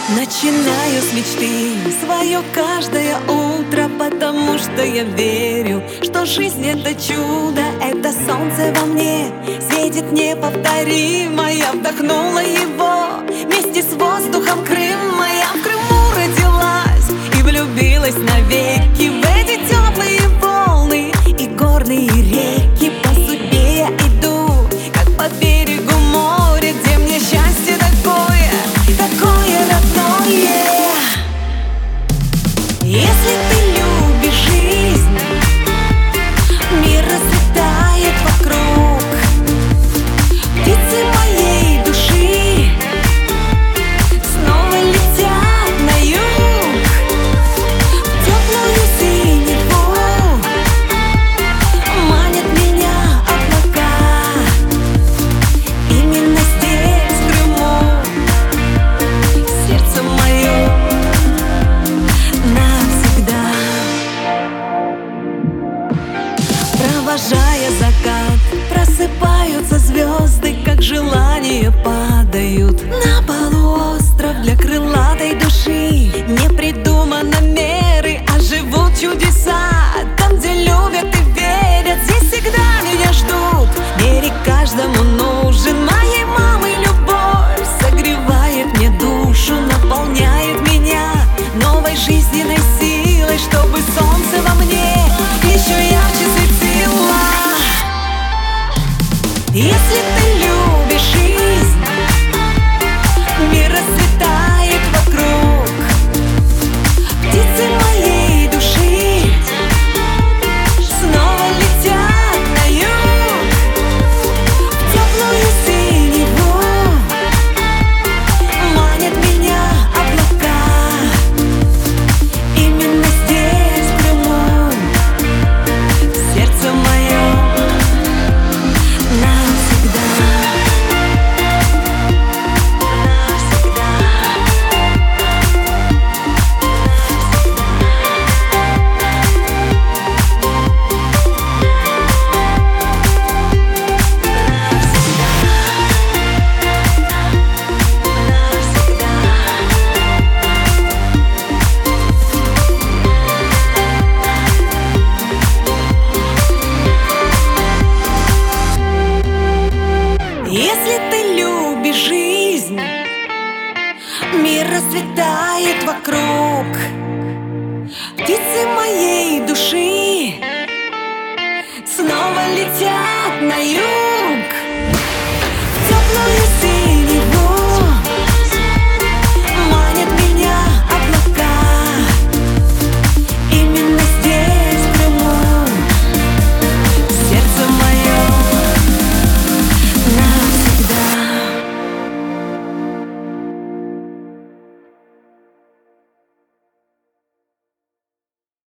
Начинаю с мечты свое каждое утро, потому что я верю, что жизнь — это чудо, это солнце во мне светит неповторимо. Я вдохнула его вместе с воздухом Крыма. Я в Крыму родилась и влюбилась навеки в эти теплые волны и горные реки. По судьбе я иду, как по берегу моря, где мне счастье такое родное. Если ты любишь жизнь, мир расцветает вокруг. Птицы моей души снова летят на юг, в теплую синеву манят меня облака. Именно здесь, в Крыму, сердце мое навсегда. Провожая закат, просыпаются звезды, как желания падают на полуостров для крылатой души. Не придумано меры, а живут чудеса. Там, где любят и верят, здесь всегда меня ждут. Берег каждому нужен, моей мамы любовь согревает мне душу, наполняет меня новой жизненной силой, чтобы солнце во мне еще ярче светило. Если ты любишь жизнь, мир расцветает вокруг. Птицы моей души снова летят на юг, в теплую синеву манят меня облака. Именно здесь, в Крыму, сердце мое навсегда. Если ты любишь жизнь, мир расцветает вокруг. Птицы моей души снова летят на юг, в теплую